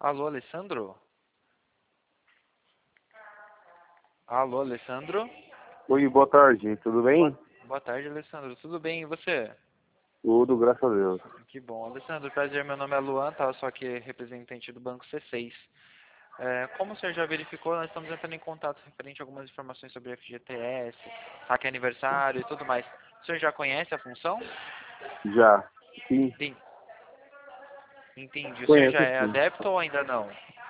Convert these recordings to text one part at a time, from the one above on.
Alô, Alessandro? Alô, Alessandro? Oi, boa tarde, tudo Boa, bem? boa tarde, Alessandro. Tudo bem, e você? Tudo, graças a Deus. Que bom. Alessandro, prazer, meu nome é Luan, tá? Eu sou aqui representante do Banco C6. Como o senhor já verificou, nós estamos entrando em contato referente a algumas informações sobre FGTS, saque aniversário e tudo mais. O senhor já conhece a função? Já, sim, Sim. Entendi. O senhor já conheço é sim. adepto ou ainda não?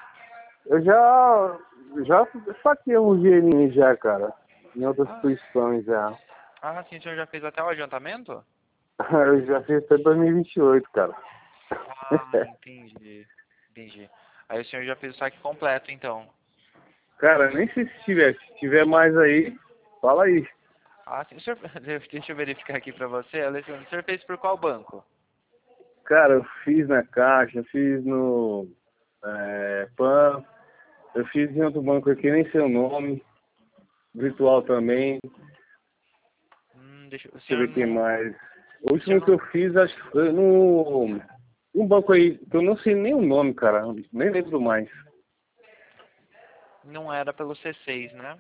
Eu já saquei um dinheirinho já, cara, em outras Ah, instituições já. sim, o senhor já fez até o adiantamento? Eu já fiz até 2028, cara. Entendi. Entendi. Aí o senhor já fez o saque completo, então. Cara, nem sei se tiver mais aí, fala aí. Sim. O senhor, deixa eu verificar aqui pra você, Alessandro. O senhor fez por qual banco? Cara, eu fiz na Caixa, fiz no PAN, eu fiz em outro banco aqui, nem sei o nome, virtual também, Deixa, o deixa eu senhor ver quem não, mais. O o senhor último que não, eu fiz, acho que foi no um banco aí, que eu não sei nem o nome, cara, nem lembro mais. não era pelo C6, né?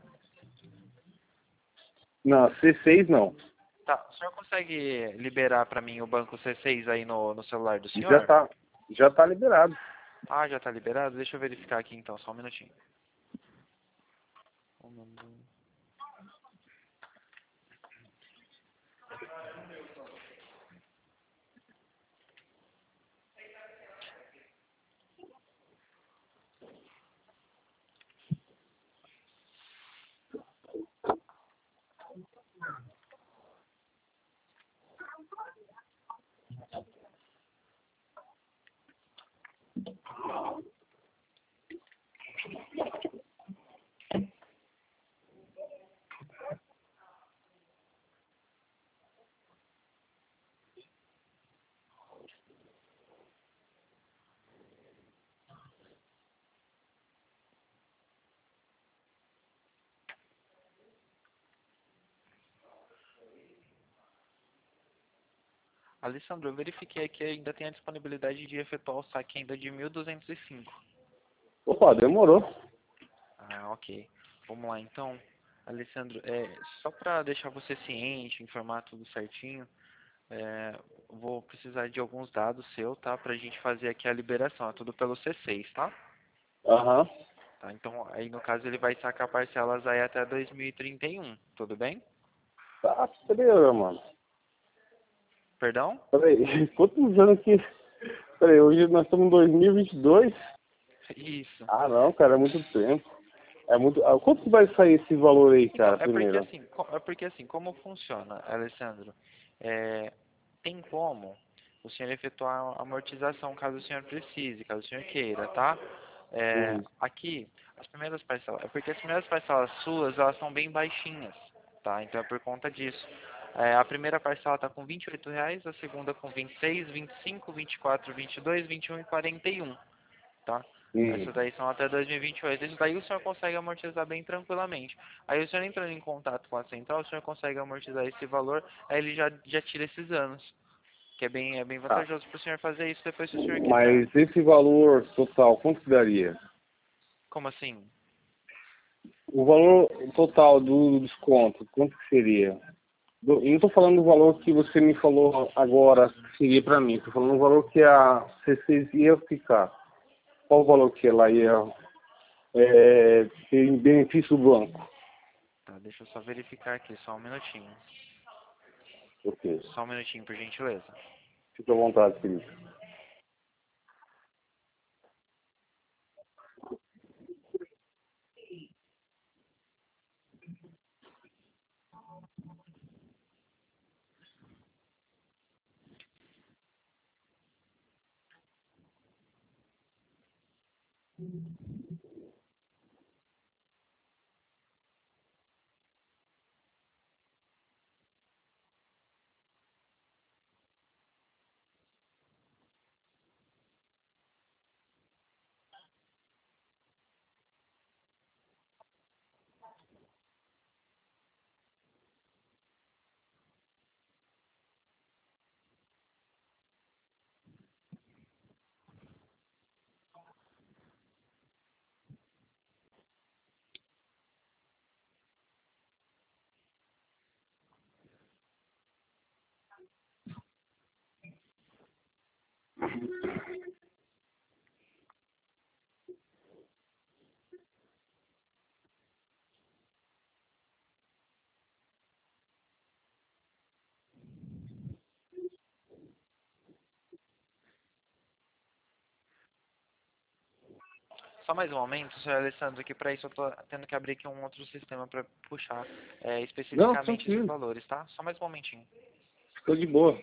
Não, C6 não. Tá, o senhor consegue liberar pra mim o banco C6 aí no celular do Já senhor? tá, já tá liberado. Já tá liberado? Deixa eu verificar aqui então, só um minutinho. Um minuto. Alessandro, eu verifiquei aqui, ainda tem a disponibilidade de efetuar o saque ainda de 1.205. Opa, demorou. Ok. Vamos lá, então. Alessandro, só para deixar você ciente, informar tudo certinho, vou precisar de alguns dados seu, tá? Pra gente fazer aqui a liberação. É tudo pelo C6, tá? Aham. Tá? Então, aí no caso ele vai sacar parcelas aí até 2031, tudo bem? Tá, beleza, mano. Perdão? Peraí, quantos anos que... Peraí, hoje nós estamos em 2022? Isso. Ah, não, cara, é muito tempo. É muito... quanto que vai sair esse valor aí, Então, cara, primeiro? é porque assim, como funciona, Alessandro? É, tem como o senhor efetuar a amortização caso o senhor precise, caso o senhor queira, tá? Uhum. Aqui, as primeiras parcelas, é porque as primeiras parcelas suas, elas são bem baixinhas, tá? Então é por conta disso. A primeira parcela está com R$ 28, a segunda com 26, 25, 24, 22, 21 e 41, tá? Uhum. Essas daí são até 2028. Isso daí o senhor consegue amortizar bem tranquilamente. Aí o senhor entrando em contato com a central, o senhor consegue amortizar esse valor, aí ele já tira esses anos. Que é bem Tá. vantajoso para o senhor fazer isso depois se o senhor quiser. Mas esse valor total, quanto que daria? Como assim? O valor total do desconto, quanto que seria? Eu não estou falando do valor que você me falou agora, que seria para mim. Estou falando do valor que a C6 ia ficar. Qual o valor que ela ia ter em benefício do banco? Tá, deixa eu só verificar aqui, só um minutinho. Ok. Só um minutinho, por gentileza. Fica à vontade, querido. Só mais um momento, senhor Alessandro, que para isso eu tô tendo que abrir aqui um outro sistema para puxar Não, especificamente esses tranquilo. valores, tá? Só mais um momentinho. Ficou de boa.